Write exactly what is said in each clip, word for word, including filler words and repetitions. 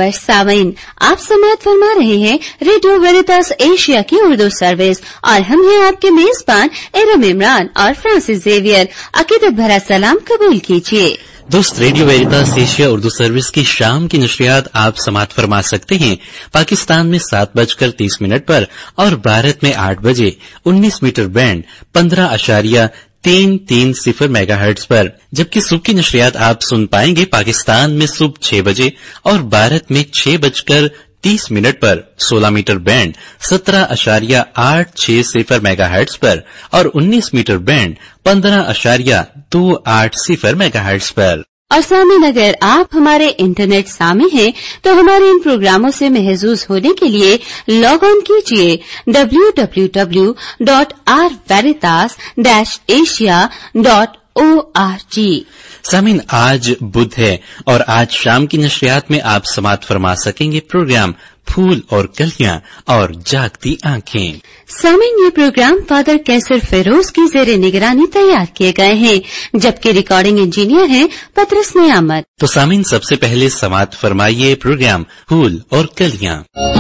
नमस्कार सामीन, आप समाअत फरमा रहे हैं रेडियो वेरितास एशिया की उर्दू सर्विस और हम हैं आपके मेजबान एरम इमरान और फ्रांसिस जेवियर। अकीदत भरा सलाम कबूल कीजिए। दोस्त, radio Veritas Asia Urdu service की शाम की नशरियात आप समाअत फरमा सकते हैं पाकिस्तान में सात बजकर तीस मिनट पर और भारत में आठ बजे उन्नीस मीटर बैंड पंद्रह अशारिया तीन तीन सिफर मेगाहर्ट्ज पर, जबकि सुबह की नशरियात आप सुन पाएंगे पाकिस्तान में सुबह छह बजे और भारत में छह बजकर तीस मिनट पर सोलह मीटर बैंड सत्रह अशारिया आठ छह सिफर मेगाहर्ट्ज पर और उन्नीस मीटर बैंड पंद्रह अशारिया दो आठ सिफर मेगाहर्ट्ज पर। और सामीन, अगर आप हमारे इंटरनेट सामी हैं तो हमारे इन प्रोग्रामों से महजूज होने के लिए लॉग ऑन कीजिए W W W dot R Veritas dash Asia dot O R G. सामीन, आज बुध है और आज शाम की नशरियात में आप समाअत फरमा सकेंगे प्रोग्राम फूल और कलियां और जागती आंखें। सामीन, ये प्रोग्राम फादर कैसर फेरोज की जेर निगरानी तैयार किए गए हैं, जबकि रिकॉर्डिंग इंजीनियर हैं पतरस नियामत। तो सामीन, सबसे पहले समाअत फरमाइए प्रोग्राम फूल और कलियां।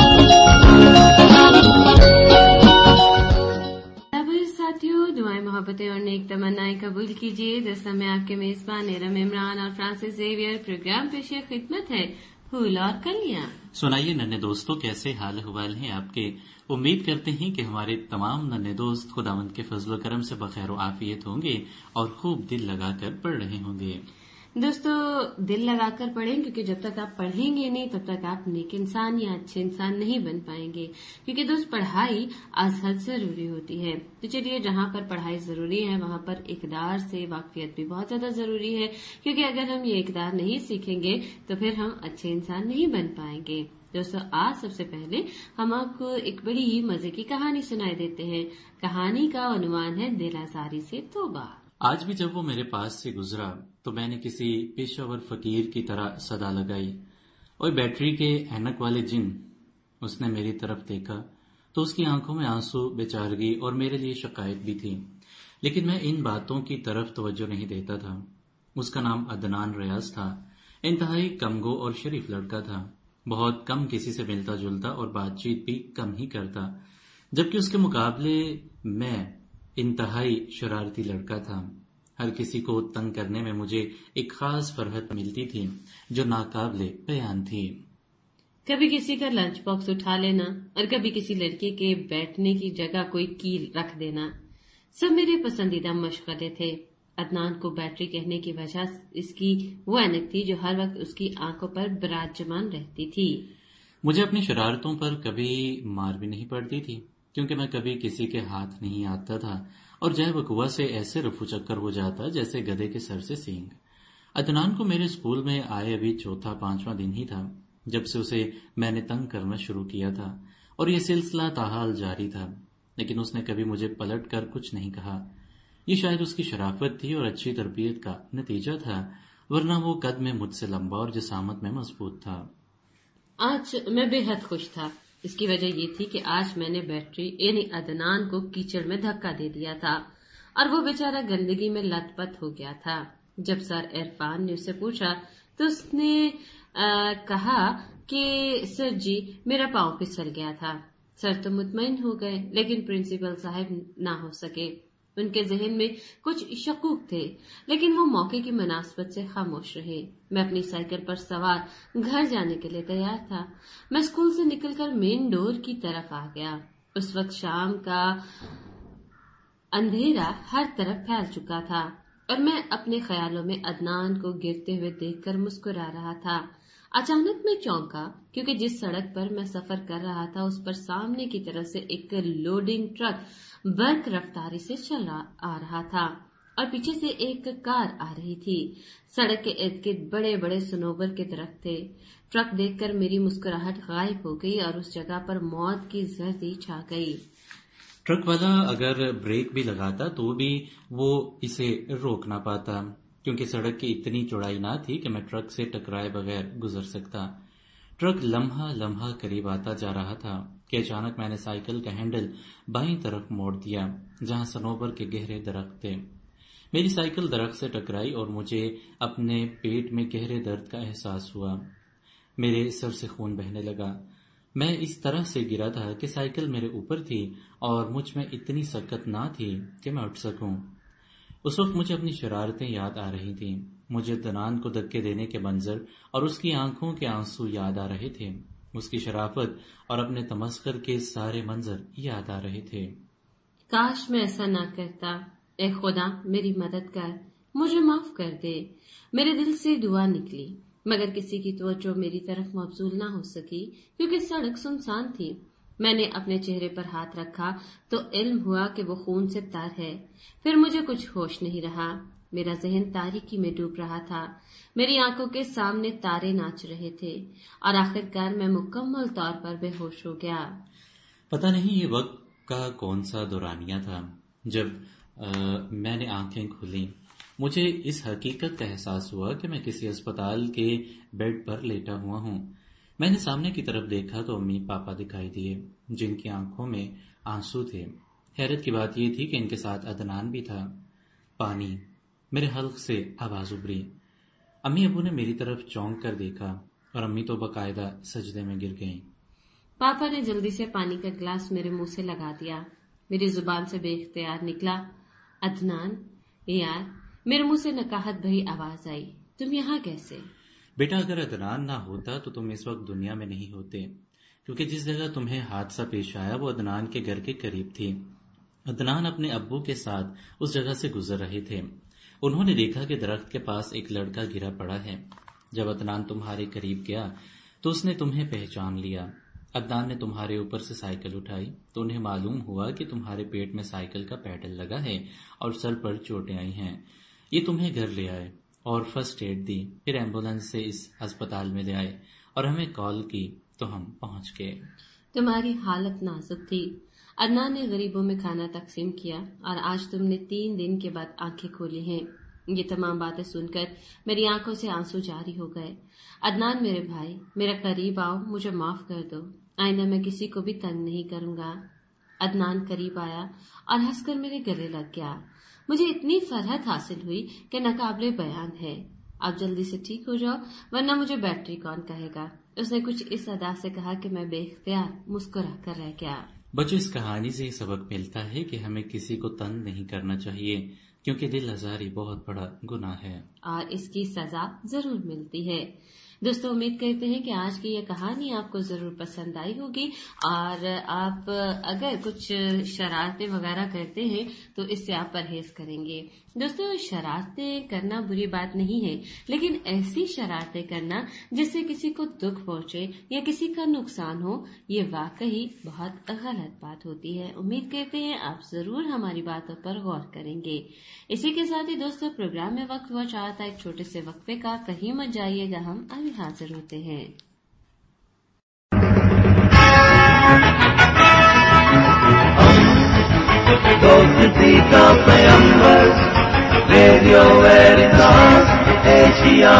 दुआएं, मोहब्बतें और नेक तमन्नाएं कबूल कीजिए। दस समय आपके मेजबान एरम इमरान और फ्रांसिस जेवियर। प्रोग्राम पेश खिदमत है फूल और कलियां। सुनाइए नन्हे दोस्तों, कैसे हाल अहवाल हैं आपके। उम्मीद करते हैं कि हमारे तमाम नन्हे दोस्त खुदावंद के फजल करम से बखैर व आफियत होंगे और खूब दिल लगाकर पढ़ रहे होंगे। दोस्तों, दिल लगाकर पढ़ें, क्योंकि जब तक आप पढ़ेंगे नहीं तब तक आप नेक इंसान या अच्छे इंसान नहीं बन पाएंगे। क्योंकि दोस्त, पढ़ाई आज हद जरूरी होती है। तो चलिए, जहां पर पढ़ाई जरूरी है वहां पर इकदार से वाकफियत भी बहुत ज्यादा जरूरी है, क्योंकि अगर हम ये इकदार नहीं सीखेंगे तो फिर हम अच्छे इंसान नहीं बन पाएंगे। दोस्तों, आज सबसे पहले हम आपको एक बड़ी ही मजे की कहानी सुनाई देते हैं। कहानी का उन्वान है दिल आजारी से तौबा। आज भी जब वो मेरे पास से गुजरा तो मैंने किसी पेशावर फकीर की तरह सदा लगाई, और बैटरी के ऐनक वाले जिन। उसने मेरी तरफ देखा तो उसकी आंखों में आंसू, बेचारगी और मेरे लिए शिकायत भी थी, लेकिन मैं इन बातों की तरफ तवज्जो नहीं देता था। उसका नाम अदनान रियाज था। इंतहाई कमगो और शरीफ लड़का था। बहुत कम किसी से मिलता जुलता और बातचीत भी कम ही करता, जबकि उसके मुकाबले मैं इंतहाई शरारती लड़का था। हर किसी को तंग करने में मुझे एक खास फरहत मिलती थी जो नाकाबिले बयान थी। कभी किसी का लंच बॉक्स उठा लेना और कभी किसी लड़के के बैठने की जगह कोई कील रख देना, सब मेरे पसंदीदा मशगले थे। अदनान को बैटरी कहने की वजह इसकी वो ऐनक थी जो हर वक्त उसकी आंखों पर विराजमान रहती थी। मुझे अपनी शरारतों पर कभी मार भी नहीं पड़ती थी, क्योंकि मैं कभी किसी के हाथ नहीं आता था और जय वकुआ से ऐसे रफू चक्कर हो जाता जैसे गधे के सर से सींग। अदनान को मेरे स्कूल में आए अभी चौथा पांचवा दिन ही था जब से उसे मैंने तंग करना शुरू किया था, और यह सिलसिला ताहाल जारी था, लेकिन उसने कभी मुझे पलट कर कुछ नहीं कहा। ये शायद उसकी शराफत थी और अच्छी तरबियत का नतीजा था, वरना वो कद में मुझसे लंबा और जिसामत में मजबूत था। आज मैं बेहद खुश था। इसकी वजह ये थी कि आज मैंने बैटरी यानी अदनान को कीचड़ में धक्का दे दिया था और वो बेचारा गंदगी में लथपथ हो गया था। जब सर इरफान ने उससे पूछा तो उसने आ, कहा कि सर जी, मेरा पांव फिसल गया था। सर तो मुतमईन हो गए, लेकिन प्रिंसिपल साहब ना हो सके। उनके जहन में कुछ शकूक थे, लेकिन वो मौके की मुनासबत से खामोश रहे। मैं अपनी साइकिल पर सवार घर जाने के लिए तैयार था। मैं स्कूल से निकलकर मेन डोर की तरफ आ गया। उस वक्त शाम का अंधेरा हर तरफ फैल चुका था और मैं अपने ख्यालों में अदनान को गिरते हुए देखकर मुस्कुरा रहा था। अचानक मैं चौंका, क्योंकि जिस सड़क पर मैं सफर कर रहा था उस पर सामने की तरफ से एक लोडिंग ट्रक बर्क रफ्तारी से चल आ रहा था और पीछे से एक कार आ रही थी। सड़क के इर्द गिर्द बड़े बड़े सनोबर के दरख्त थे। ट्रक देखकर मेरी मुस्कुराहट गायब हो गई और उस जगह पर मौत की जर्दी छा गई। ट्रक वाला अगर ब्रेक भी लगाता तो भी वो इसे रोक ना पाता, क्योंकि सड़क की इतनी चौड़ाई ना थी कि मैं ट्रक से टकराए बगैर गुजर सकता। ट्रक लम्हा लम्हा करीब आता जा रहा था कि अचानक मैंने साइकिल का हैंडल बाईं तरफ मोड़ दिया, जहां सनोबर के गहरे दरख्त थे। मेरी साइकिल दरख्त से टकराई और मुझे अपने पेट में गहरे दर्द का एहसास हुआ। میرے سر سے خون بہنے لگا. میں اس طرح سے گرا تھا کہ سائیکل میرے اوپر تھی اور مجھ میں اتنی سکت نہ تھی کہ میں اٹھ سکوں. اس وقت مجھے اپنی شرارتیں یاد آ رہی تھیں. مجھے عدنان کو دھکے دینے کے منظر اور اس کی آنکھوں کے آنسو یاد آ رہے تھے. اس کی شرافت اور اپنے تمسخر کے سارے منظر یاد آ رہے تھے. کاش میں ایسا نہ کرتا. اے خدا میری مدد کر، مجھے معاف کر دے. میرے دل سے دعا نکلی مگر کسی کی توجہ میری طرف مبذول نہ ہو سکی کیونکہ سڑک سنسان تھی. میں نے اپنے چہرے پر ہاتھ رکھا تو علم ہوا کہ وہ خون سے تر ہے. پھر مجھے کچھ ہوش نہیں رہا. میرا ذہن تاریکی میں ڈوب رہا تھا. میری آنکھوں کے سامنے تارے ناچ رہے تھے اور آخرکار میں مکمل طور پر بے ہوش ہو گیا. پتہ نہیں یہ وقت کا کون سا دورانیہ تھا جب آ, میں نے آنکھیں کھولیں. مجھے اس حقیقت کا احساس ہوا کہ میں کسی اسپتال کے بیڈ پر لیٹا ہوا ہوں. میں نے سامنے کی طرف دیکھا تو امی پاپا دکھائی دیے جن کی آنکھوں میں آنسو تھے. حیرت کی بات یہ تھی کہ ان کے ساتھ عدنان بھی تھا. پانی. میرے حلق سے آواز ابھری. امی ابو نے میری طرف چونک کر دیکھا اور امی تو باقاعدہ سجدے میں گر گئیں. پاپا نے جلدی سے پانی کا گلاس میرے منہ سے لگا دیا. میری زبان سے بے اختیار نکلا عدنان. یار میرے منہ سے نکاہت بھری آواز آئی. تم یہاں کیسے؟ بیٹا اگر عدنان نہ ہوتا تو تم اس وقت دنیا میں نہیں ہوتے کیونکہ جس جگہ تمہیں حادثہ پیش آیا وہ عدنان کے گھر کے قریب تھی. عدنان اپنے ابو کے ساتھ اس جگہ سے گزر رہے تھے. انہوں نے دیکھا کہ درخت کے پاس ایک لڑکا گرا پڑا ہے. جب عدنان تمہارے قریب گیا تو اس نے تمہیں پہچان لیا. عدنان نے تمہارے اوپر سے سائیکل اٹھائی تو انہیں معلوم ہوا کہ تمہارے پیٹ میں سائیکل کا پیڈل لگا ہے اور سر پر چوٹیں آئی ہیں. یہ تمہیں گھر لے آئے اور فرسٹ ایڈ دی. پھر ایمبولینس سے اس اسپتال میں لے آئے اور ہمیں کال کی تو ہم پہنچ گئے. تمہاری حالت نازک تھی. عدنان نے غریبوں میں کھانا تقسیم کیا اور آج تم نے تین دن کے بعد آنکھیں کھولی ہیں. یہ تمام باتیں سن کر میری آنکھوں سے آنسو جاری ہو گئے. عدنان میرے بھائی، میرے قریب آؤ، مجھے معاف کر دو. آئندہ میں کسی کو بھی تنگ نہیں کروں گا. عدنان قریب آیا اور ہنس کر میرے گلے لگ گیا. مجھے اتنی فرحت حاصل ہوئی کہ ناقابل بیان ہے. آپ جلدی سے ٹھیک ہو جاؤ ورنہ مجھے بیٹری کون کہے گا. اس نے کچھ اس ادا سے کہا کہ میں بے اختیار مسکرا کر رہ گیا. بچوں، اس کہانی سے یہ سبق ملتا ہے کہ ہمیں کسی کو تنگ نہیں کرنا چاہیے کیونکہ دل آزاری بہت بڑا گناہ ہے اور اس کی سزا ضرور ملتی ہے. دوستو، امید کرتے ہیں کہ آج کی یہ کہانی آپ کو ضرور پسند آئی ہوگی اور آپ اگر کچھ شرارتیں وغیرہ کرتے ہیں تو اس سے آپ پرہیز کریں گے. دوستو، شرارتیں کرنا بری بات نہیں ہے لیکن ایسی شرارتیں کرنا جس سے کسی کو دکھ پہنچے یا کسی کا نقصان ہو یہ واقعی بہت غلط بات ہوتی ہے. امید کرتے ہیں آپ ضرور ہماری باتوں پر غور کریں گے. اسی کے ساتھ ہی دوستو پروگرام میں وقت ہوا چاہتا ہے ایک چھوٹے سے وقفے کا. کہیں مت جائیے گا، ہم ابھی حاضر ہوتے ہیں. دوستی کا پیغمبر ریڈیو ویریتاس ایشیا.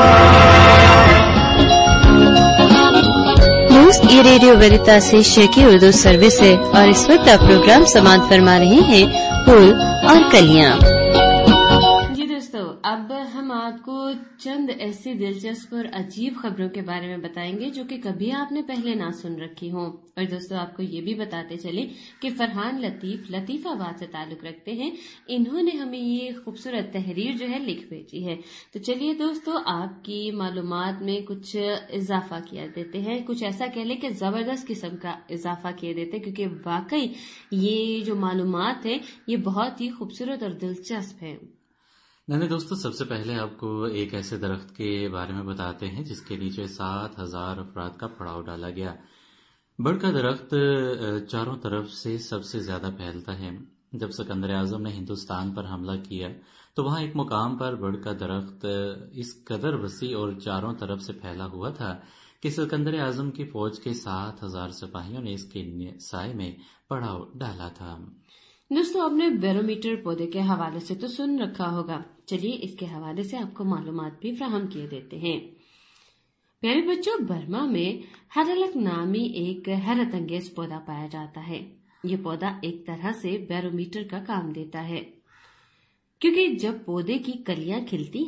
دوست، یہ ریڈیو ویریتاس ایشیا کی اردو سروس ہے اور اس وقت آپ پروگرام سماعت فرما رہے ہیں پھول اور کلیاں. جی دوستو، اب ہم آپ کو چند ایسی دلچسپ اور عجیب خبروں کے بارے میں بتائیں گے جو کہ کبھی آپ نے پہلے نہ سن رکھی ہوں. اور دوستو آپ کو یہ بھی بتاتے چلیں کہ فرحان لطیف لطیف آباد سے تعلق رکھتے ہیں. انہوں نے ہمیں یہ خوبصورت تحریر جو ہے لکھ بھیجی ہے. تو چلیے دوستو آپ کی معلومات میں کچھ اضافہ کیا دیتے ہیں، کچھ ایسا کہہ لیں کہ زبردست قسم کا اضافہ کیے دیتے کیونکہ واقعی یہ جو معلومات ہیں یہ بہت ہی خوبصورت اور دلچسپ ہیں. نہیں دوستو، سب سے پہلے آپ کو ایک ایسے درخت کے بارے میں بتاتے ہیں جس کے نیچے سات ہزار افراد کا پڑاؤ ڈالا گیا. بڑ کا درخت چاروں طرف سے سب سے زیادہ پھیلتا ہے. جب سکندر اعظم نے ہندوستان پر حملہ کیا تو وہاں ایک مقام پر بڑ کا درخت اس قدر وسیع اور چاروں طرف سے پھیلا ہوا تھا کہ سکندر اعظم کی فوج کے سات ہزار سپاہیوں نے اس کے سائے میں پڑاؤ ڈالا تھا. دوستو آپ نے بیرومیٹر پودے کے حوالے سے تو سن رکھا ہوگا. چلیے اس کے حوالے سے آپ کو معلومات بھی فراہم کیے دیتے ہیں. پیارے بچوں، برما میں ہرلک نامی ایک حیرت انگیز پودا پایا جاتا ہے. یہ پودا ایک طرح سے بیرومیٹر کا کام دیتا ہے کیونکہ جب پودے کی کلیاں کھلتی ہیں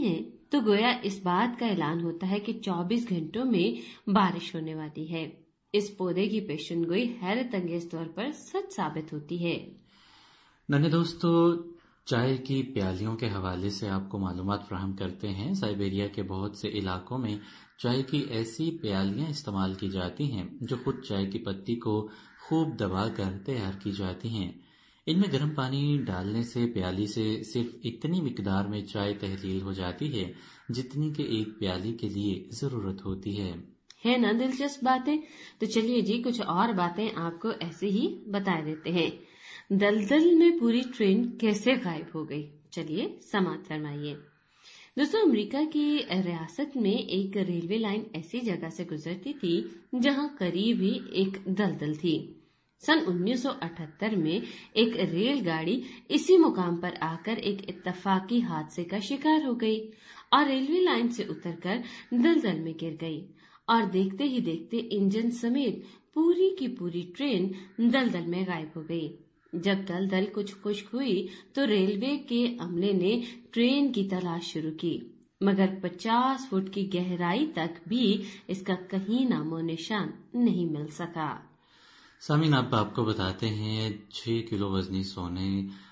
तो गोया इस बात का ऐलान होता है कि चौबीस घंटों में बारिश होने वाली है। इस पौधे की पेशन गोई हैरत अंगेज तौर पर सच साबित होती है। नन्हे दोस्तों, चाय की प्यालियों के हवाले से आपको मालूमात फराहम करते हैं। साइबेरिया के बहुत से इलाकों में चाय की ऐसी प्यालियां इस्तेमाल की जाती हैं जो खुद चाय की पत्ती को खूब दबाकर तैयार की जाती हैं। इनमें गर्म पानी डालने से प्याली से सिर्फ इतनी मिकदार में चाय तहलील हो जाती है जितनी कि एक प्याली के लिए जरूरत होती है। है ना दिलचस्प बातें। तो चलिए जी, कुछ और बातें आपको ऐसे ही बता देते हैं। दलदल में पूरी ट्रेन कैसे गायब हो गई, चलिए समाप्त फरमाइए। दोस्तों, अमेरिका की रियासत में एक रेलवे लाइन ऐसी जगह से गुजरती थी जहां करीब ही एक दलदल थी। सन उन्नीस सौ अठहत्तर में एक रेलगाड़ी इसी मुकाम पर आकर एक इत्तफाकी हादसे का शिकार हो गई और रेलवे लाइन से उतरकर दलदल में गिर गई और देखते ही देखते इंजन समेत पूरी की पूरी ट्रेन दलदल में गायब हो गई। जब दलदल कुछ खुश्क हुई तो रेलवे के अमले ने ट्रेन की तलाश शुरू की, मगर पचास फुट की गहराई तक भी इसका कहीं नामो निशान नहीं मिल सका। सामीन, अब आपको बताते हैं छह किलो वजनी सोने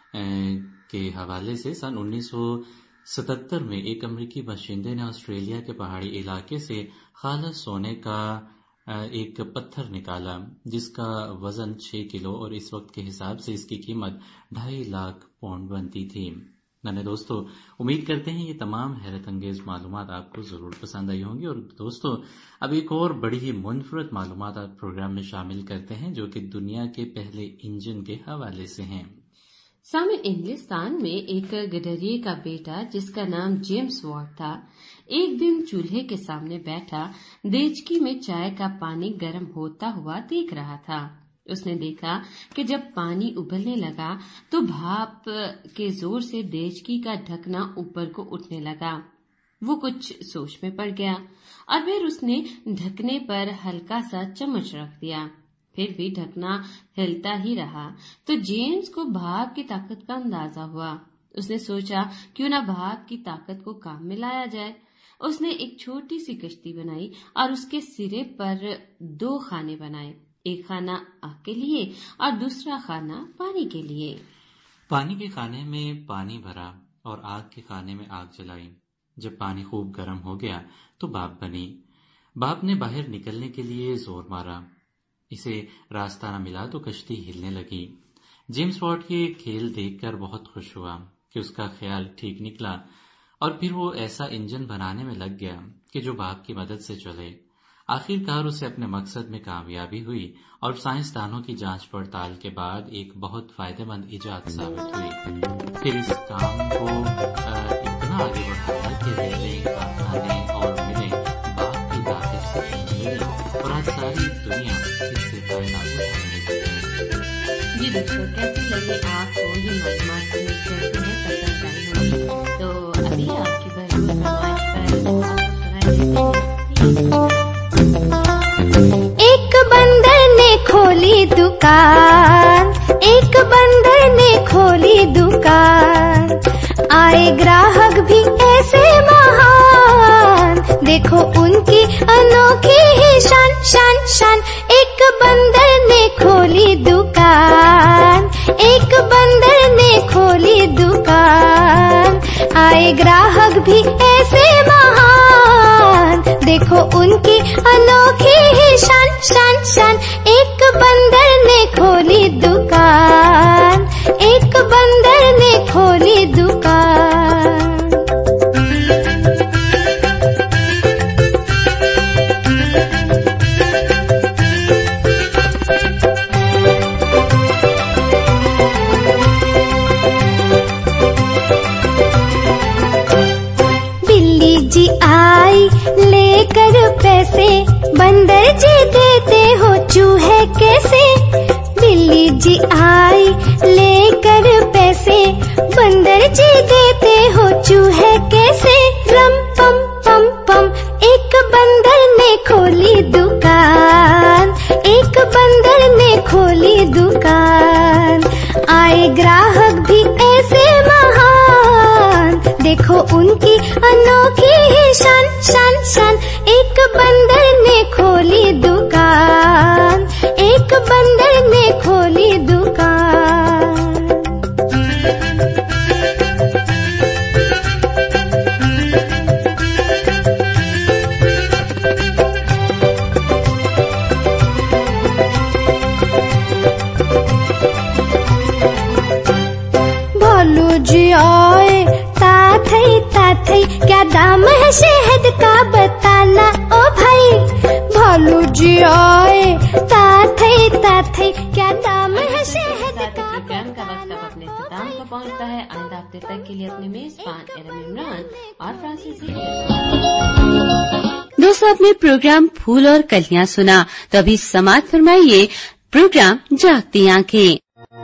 के हवाले से सन उन्नीस सौ सतहत्तर में एक अमरीकी बाशिंदे ने ऑस्ट्रेलिया के पहाड़ी इलाके से खालिस सोने का एक पत्थर निकाला जिसका वजन छह किलो और इस वक्त के हिसाब से इसकी कीमत ढाई लाख पाउंड बनती थी। नन्हे दोस्तों, उम्मीद करते हैं ये तमाम हैरत अंगेज मालूमात आपको जरूर पसंद आई होंगी। और दोस्तों, अब एक और बड़ी ही मुनफरद मालूमात आप प्रोग्राम में शामिल करते हैं जो कि दुनिया के पहले इंजन के हवाले से हैं। सामने इंग्लिस्तान में एक गडरिये का बेटा जिसका नाम जेम्स वॉट था, एक दिन चूल्हे के सामने बैठा देचकी में चाय का पानी गर्म होता हुआ देख रहा था। उसने देखा कि जब पानी उबलने लगा तो भाप के जोर से देचकी का ढकना ऊपर को उठने लगा। वो कुछ सोच में पड़ गया और फिर उसने ढकने पर हल्का सा चम्मच रख दिया। फिर भी ढकना हिलता ही रहा तो जेम्स को भाप की ताकत का अंदाजा हुआ। उसने सोचा क्यों ना भाप की ताकत को काम में लाया जाए। उसने एक छोटी सी कश्ती बनाई और उसके सिरे पर दो खाने बनाए, एक खाना आग के लिए और दूसरा खाना पानी के लिए। पानी के खाने में पानी भरा और आग के खाने में आग जलाई। जब पानी खूब गर्म हो गया तो भाप बनी। भाप ने बाहर निकलने के लिए जोर मारा। इसे रास्ता न मिला तो कश्ती हिलने लगी। जेम्स वॉट ये खेल देखकर बहुत खुश हुआ कि उसका ख्याल ठीक निकला और फिर वो ऐसा इंजन बनाने में लग गया कि जो भाप की मदद से चले। आखिरकार उसे अपने मकसद में कामयाबी हुई और साइंसदानों की जांच पड़ताल के बाद एक बहुत फायदेमंद इजाद साबित हुई। फिर इस काम को इतना आगे बढ़ाया कि रेले, कारखाने और मिलें भाप की ताकत से मिली और आज सारी दुनिया इससे फायदा उठाने लगी। जी दोस्तों, कैसी लगी आपको ये मालूमात करते हैं पसंद आई होगी तो अभी आपकी भरपूर फरमाइश पर एक बंदर ने खोली दुकान, एक बंदर ने खोली दुकान, आए ग्राहक भी ऐसे महान, देखो उनकी अनोखी ही शान शान शान। एक बंदर ने खोली दुकान, एक बंदर ने खोली दुकान, आए ग्राहक भी ऐसे महान, देखो उनकी अनोखी ही शान शान शान। एक बंदर ने खोली दुकान, एक बंदर ने खोली दुकान। बिल्ली जी आई लेकर पैसे, बंदर जी देते हो चूहे कैसे। बिल्ली जी आई लेकर पैसे, बंदर जी देते हो चूहे कैसे। रम पम पम पम, एक बंदर ने खोली दुकान, एक बंदर ने खोली दुकान, आए ग्राहक भी ऐसे महान, देखो ان کی انوکھی ہے شان شان شان. ایک بندر نے کھولی دکان, ایک بندر نے کھولی دکان. بھالو جی آئے تاتھئی تاتھئی, کیا دام ہے شہد کا بتانا او بھائی. بھالو جی آئے تاتھئی تاتھئی, کیا دام ہے شہد کا. پروگرام کا وقت اب اپنے اختتام کو پہنچتا ہے. آئندہ ہفتے تک کے لیے اپنے میزبان ارم عمران اور فرانسیسی دوستوں, اپنے پروگرام پھول اور کلیاں سنا تو ابھی سماعت فرمائیے پروگرام جاگتی آنکھیں.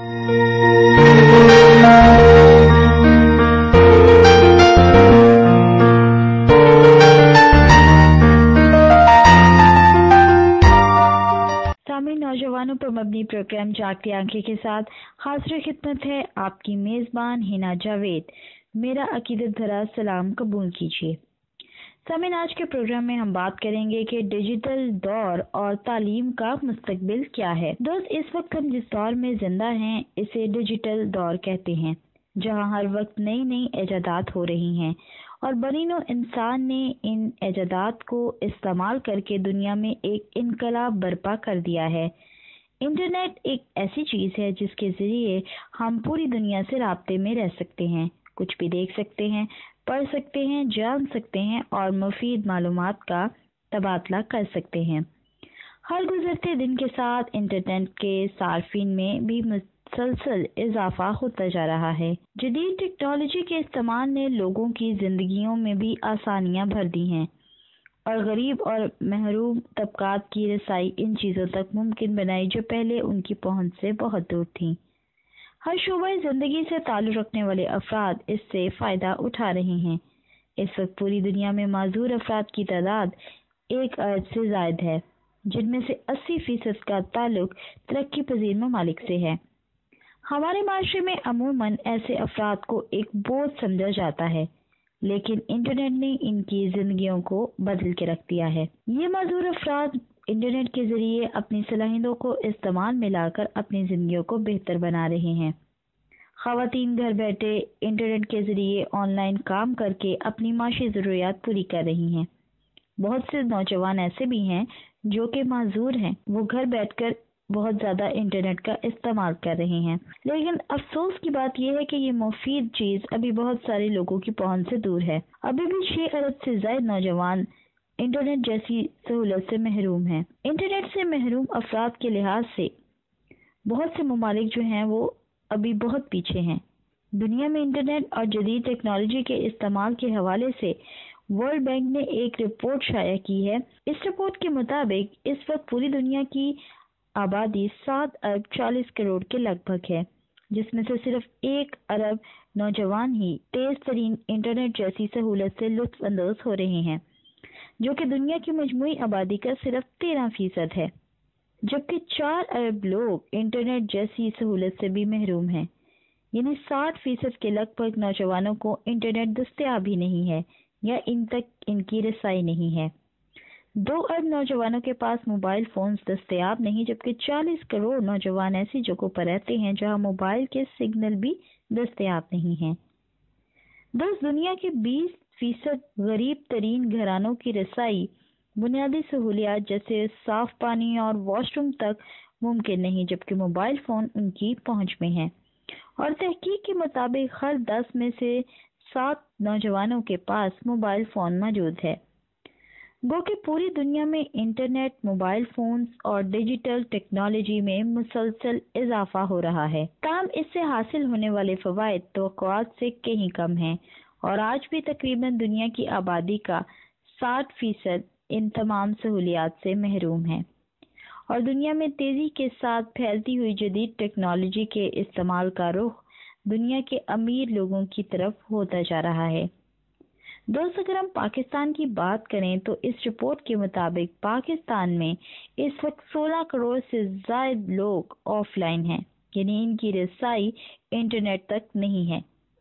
نوجوانوں پر مبنی پروگرام جاگتی آنکھیں کے ساتھ حاضر خدمت ہے آپ کی میزبان ہینا جاوید. میرا عقیدت بھرا سلام قبول کیجیے. سامعین, آج کے پروگرام میں ہم بات کریں گے کہ ڈیجیٹل دور اور تعلیم کا مستقبل کیا ہے. دوست, اس وقت ہم جس دور میں زندہ ہیں اسے ڈیجیٹل دور کہتے ہیں, جہاں ہر وقت نئی نئی ایجادات ہو رہی ہیں اور بنی نوع انسان نے ان ایجادات کو استعمال کر کے دنیا میں ایک انقلاب برپا کر دیا ہے. انٹرنیٹ ایک ایسی چیز ہے جس کے ذریعے ہم پوری دنیا سے رابطے میں رہ سکتے ہیں, کچھ بھی دیکھ سکتے ہیں, پڑھ سکتے ہیں, جان سکتے ہیں اور مفید معلومات کا تبادلہ کر سکتے ہیں. ہر گزرتے دن کے ساتھ انٹرنیٹ کے صارفین میں بھی مسلسل اضافہ ہوتا جا رہا ہے. جدید ٹیکنالوجی کے استعمال نے لوگوں کی زندگیوں میں بھی آسانیاں بھر دی ہیں اور غریب اور محروم طبقات کی رسائی ان چیزوں تک ممکن بنائی جو پہلے ان کی پہنچ سے بہت دور تھیں. ہر شعبہ زندگی سے تعلق رکھنے والے افراد اس سے فائدہ اٹھا رہے ہیں. اس وقت پوری دنیا میں معذور افراد کی تعداد ایک ارب سے زائد ہے, جن میں سے اسی فیصد کا تعلق ترقی پذیر ممالک سے ہے. ہمارے معاشرے میں عموماً ایسے افراد کو ایک بوجھ سمجھا جاتا ہے, لیکن انٹرنیٹ نے ان کی زندگیوں کو بدل کے رکھ دیا ہے. یہ معذور افراد انٹرنیٹ کے ذریعے اپنی صلاحیتوں کو استعمال میں لا کر اپنی زندگیوں کو بہتر بنا رہے ہیں. خواتین گھر بیٹھے انٹرنیٹ کے ذریعے آن لائن کام کر کے اپنی معاشی ضروریات پوری کر رہی ہیں. بہت سے نوجوان ایسے بھی ہیں جو کہ معذور ہیں, وہ گھر بیٹھ کر بہت زیادہ انٹرنیٹ کا استعمال کر رہے ہیں. لیکن افسوس کی بات یہ ہے کہ یہ مفید چیز ابھی بہت سارے لوگوں کی پہنچ سے دور ہے. ابھی بھی چھ ارب سے زائد نوجوان انٹرنیٹ جیسی سہولت سے محروم ہیں. انٹرنیٹ سے محروم افراد کے لحاظ سے بہت سے ممالک جو ہیں وہ ابھی بہت پیچھے ہیں. دنیا میں انٹرنیٹ اور جدید ٹیکنالوجی کے استعمال کے حوالے سے ورلڈ بینک نے ایک رپورٹ شائع کی ہے. اس رپورٹ کے مطابق اس وقت پوری دنیا کی آبادی سات ارب چالیس کروڑ کے لگ بھگ ہے, جس میں سے صرف ایک ارب نوجوان ہی تیز ترین انٹرنیٹ جیسی سہولت سے لطف اندوز ہو رہے ہیں, جو کہ دنیا کی مجموعی آبادی کا صرف تیرہ فیصد ہے, جبکہ چار ارب لوگ انٹرنیٹ جیسی سہولت سے بھی محروم ہیں. یعنی ساٹھ فیصد کے لگ بھگ نوجوانوں کو انٹرنیٹ دستیاب ہی نہیں ہے یا ان تک ان کی رسائی نہیں ہے. دو ارب نوجوانوں کے پاس موبائل فونز دستیاب نہیں, جبکہ چالیس کروڑ نوجوان ایسی جگہوں پر رہتے ہیں جہاں موبائل کے سگنل بھی دستیاب نہیں ہیں. دوست, دنیا کے بیس فیصد غریب ترین گھرانوں کی رسائی بنیادی سہولیات جیسے صاف پانی اور واش روم تک ممکن نہیں, جبکہ موبائل فون ان کی پہنچ میں ہیں. اور تحقیق کے مطابق ہر دس میں سے سات نوجوانوں کے پاس موبائل فون موجود ہے. گو کہ پوری دنیا میں انٹرنیٹ, موبائل فونز اور ڈیجیٹل ٹیکنالوجی میں مسلسل اضافہ ہو رہا ہے. تاہم اس سے حاصل ہونے والے فوائد توقعات سے کہیں کم ہیں اور آج بھی تقریباً دنیا کی آبادی کا ساٹھ فیصد ان تمام سہولیات سے محروم ہے. اور دنیا میں تیزی کے ساتھ پھیلتی ہوئی جدید ٹیکنالوجی کے استعمال کا رخ دنیا کے امیر لوگوں کی طرف ہوتا جا رہا ہے. دوست, اگر ہم پاکستان کی بات کریں تو اس رپورٹ کے مطابق پاکستان میں اس وقت سولہ کروڑ سے زائد لوگ آف لائن ہیں, یعنی ان کی رسائی انٹرنیٹ تک نہیں ہے.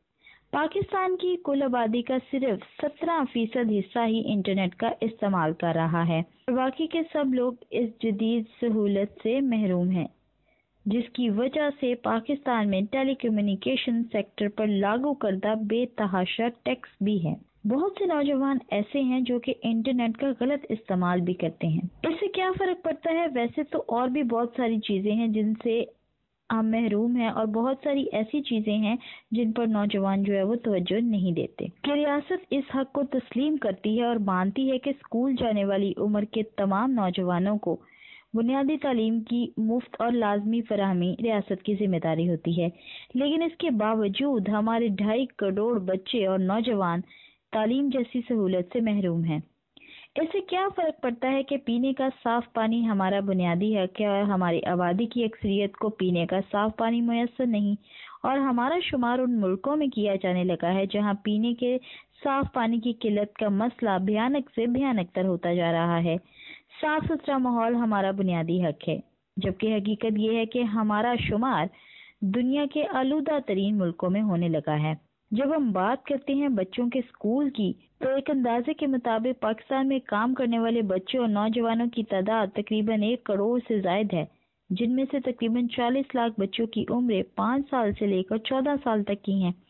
पाकिस्तान की कुल आबादी का सिर्फ सत्रह फीसद हिस्सा ही इंटरनेट का इस्तेमाल कर रहा है और बाकी के सब लोग इस जदीद सहूलत से महरूम हैं, जिसकी वजह से पाकिस्तान में टेलीकम्युनिकेशन सेक्टर पर लागू करदा बेतहाशा टैक्स भी है। बहुत से नौजवान ऐसे हैं जो कि इंटरनेट का गलत इस्तेमाल भी करते हैं। इससे क्या फर्क पड़ता है? वैसे तो और भी बहुत सारी चीजें हैं जिनसे हम महरूम हैं और बहुत सारी ऐसी चीजें हैं जिन पर नौजवान जो है वो तवज्जो नहीं देते। कि रियासत इस हक को तस्लीम करती है और मानती है कि स्कूल जाने वाली उम्र के तमाम नौजवानों को बुनियादी तालीम की मुफ्त और लाजमी फराहमी रियासत की जिम्मेदारी होती है, लेकिन इसके बावजूद हमारे ढाई करोड़ बच्चे और नौजवान तालीम जैसी सहूलत से महरूम हैं। इससे क्या फर्क पड़ता है कि पीने का साफ पानी हमारा बुनियादी हक है और हमारी आबादी की अक्सरियत को पीने का साफ पानी मुयस्सर नहीं, और हमारा शुमार उन मुल्कों में किया जाने लगा है जहां पीने के साफ पानी की किल्लत का मसला भयानक से भयानक होता जा रहा है। साफ सुथरा माहौल हमारा बुनियादी हक है, जबकि हकीकत यह है कि हमारा शुमार दुनिया के आलूदा तरीन मुल्कों में होने लगा है। जब हम बात करते हैं बच्चों के स्कूल की, तो एक अंदाजे के मुताबिक पाकिस्तान में काम करने वाले बच्चों और नौजवानों की तादाद तकरीबन एक करोड़ से जायद है, जिनमें से तकरीबन चालीस लाख बच्चों की उम्र पाँच साल से लेकर चौदह साल तक की है।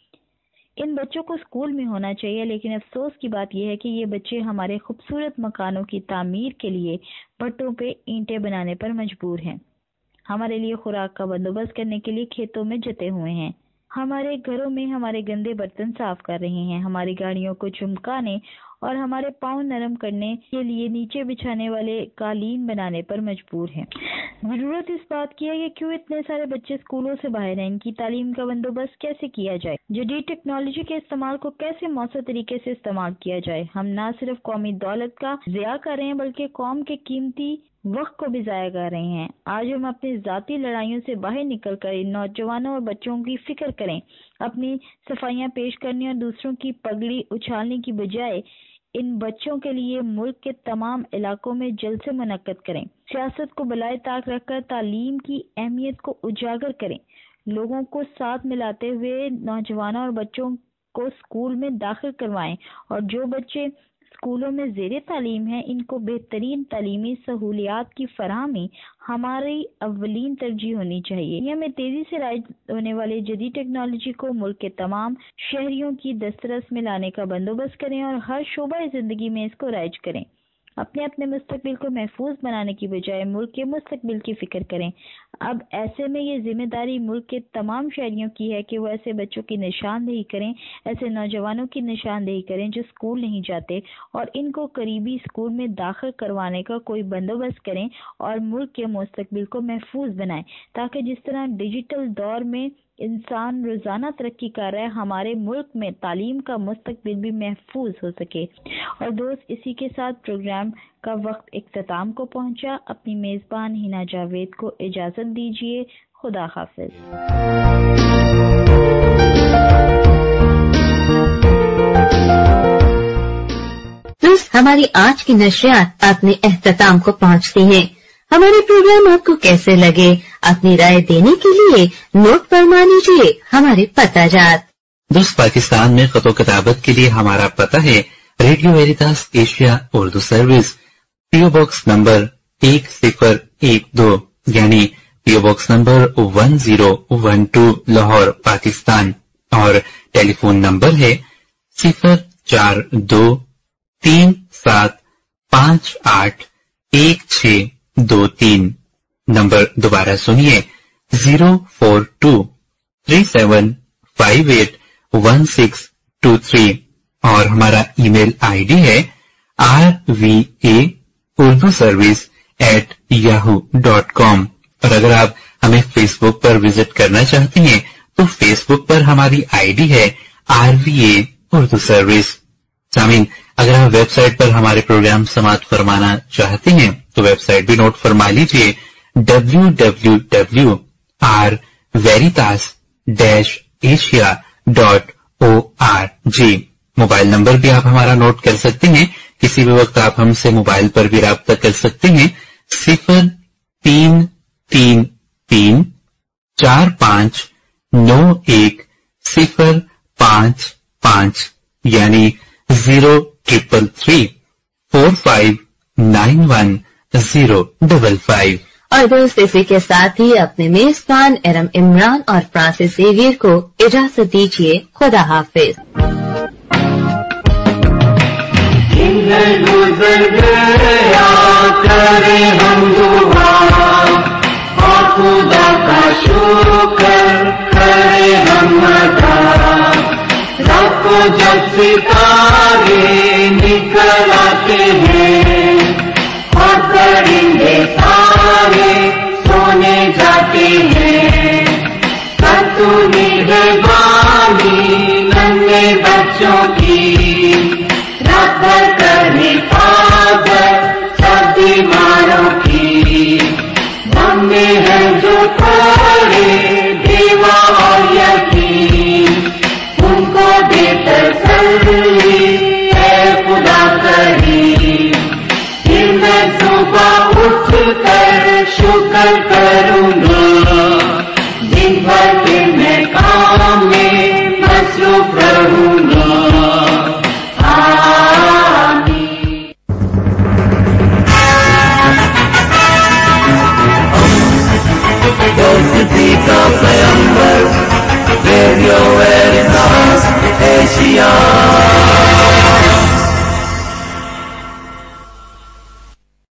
इन बच्चों को स्कूल में होना चाहिए, लेकिन अफसोस की बात यह है कि ये बच्चे हमारे खूबसूरत मकानों की तामीर के लिए भट्टों पे ईंटें बनाने पर मजबूर हैं, हमारे लिए खुराक का बंदोबस्त करने के लिए खेतों में जुटे हुए हैं, हमारे घरों में हमारे गंदे बर्तन साफ कर रहे हैं, हमारी गाड़ियों को चमकाने और हमारे पाँव नरम करने के लिए नीचे बिछाने वाले कालीन बनाने पर मजबूर हैं। जरूरत इस बात की है कि क्यों इतने सारे बच्चे स्कूलों से बाहर हैं, इनकी तालीम का बंदोबस्त कैसे किया जाए, जदीद टेक्नोलॉजी के इस्तेमाल को कैसे मौसर तरीके से इस्तेमाल किया जाए। हम न सिर्फ कौमी दौलत का ज़िया कर रहे हैं बल्कि कौम के कीमती वक्त को भी ज़ाया कर रहे हैं। आज हम अपनी ज़ाती लड़ाइयों से बाहर निकल कर इन नौजवानों और बच्चों की फिक्र करें, अपनी सफाइयाँ पेश करने और दूसरों की पगड़ी उछालने की बजाय इन बच्चों के लिए मुल्क के तमाम इलाकों में जलसे मुनक्कद करें। सियासत को बलाए ताक रखकर तालीम की अहमियत को उजागर करें। लोगों को साथ मिलाते हुए नौजवानों और बच्चों को स्कूल में दाखिल करवाएं, और जो बच्चे स्कूलों में ज़ेरे तालीम हैं इनको बेहतरीन तालीमी सहूलियात की फराहमी हमारी अव्वलीन तरजीह होनी चाहिए। दुनिया में तेजी से राइज होने वाली जदीद टेक्नोलॉजी को मुल्क के तमाम शहरियों की दस्तरस में लाने का बंदोबस्त करें और हर शोबा जिंदगी में इसको राइज करें। अपने अपने मुस्तकबिल को महफूज बनाने की बजाय मुल्क के मुस्तकबिल की फिक्र करें। अब ऐसे में ये जिम्मेदारी मुल्क के तमाम शहरियों की है कि वो ऐसे बच्चों की निशानदेही करें, ऐसे नौजवानों की निशानदेही करें जो स्कूल नहीं जाते, और इनको करीबी स्कूल में दाखिल करवाने का कोई बंदोबस्त करें और मुल्क के मुस्तकबिल को महफूज बनाएं, ताकि जिस तरह डिजिटल दौर में इंसान रोजाना तरक्की कर रहा है, हमारे मुल्क में तालीम का मुस्तकबिल भी महफूज हो सके। और दोस्त, इसी के साथ प्रोग्राम का वक्त इख्तिताम को पहुंचा। अपनी मेजबान हिना जावेद को इजाजत दीजिए। खुदा हाफिज। दोस्त, हमारी आज की नशरियात अपने इख्तिताम को पहुंचती हैं। हमारे प्रोग्राम आपको कैसे लगे, अपनी राय देने के लिए नोट फरमा लीजिए हमारे पता जात। दोस्त, पाकिस्तान में खतो किताबत के लिए हमारा पता है radio Veritas Asia Urdu service, PO box number एक सिफर एक दो यानी पीओ बॉक्स नंबर one zero one two Lahore Pakistan, और टेलीफोन नंबर है सिफर चार दो तीन सात पाँच आठ एक छह दो तीन। नंबर दोबारा सुनिए, zero four two three seven five eight one six two three, और हमारा ईमेल आईडी है R V A Urdu service at Yahoo dot com. और अगर आप हमें फेसबुक पर विजिट करना चाहते हैं तो फेसबुक पर हमारी आईडी है R V A Urdu service. सामीन, अगर आप वेबसाइट पर हमारे प्रोग्राम समाप्त फरमाना चाहते हैं तो वेबसाइट भी नोट फरमा लीजिए, W W W dot R Veritas dash Asia dot O R G. Mobile number भी आप हमारा नोट कर सकते हैं, किसी भी वक्त आप हमसे मोबाइल पर भी राब्ता कर सकते हैं, सिफर तीन तीन तीन चार पाँच नौ एक सिफर पाँच पाँच यानी zero triple three four five nine one zero double five. और दोस्त इसी के साथ ही अपने मेजबान एरम इमरान और फ्रांसिस जेवियर को इजाजत दीजिए। खुदा हाफिज। गुजर गया करें हम दुआ और खुदा का शुक्र करें हम अदा। रात को जब सितारे निकल आते हैं और परिंदे सारे सोने जाते हैं।